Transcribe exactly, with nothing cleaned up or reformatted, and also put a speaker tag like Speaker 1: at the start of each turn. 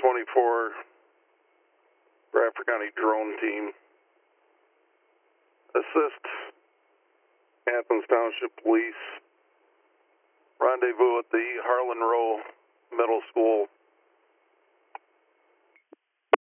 Speaker 1: twenty-four, Bradford County Drone Team. Assist Athens Township Police. Rendezvous at the Harlan Row Middle School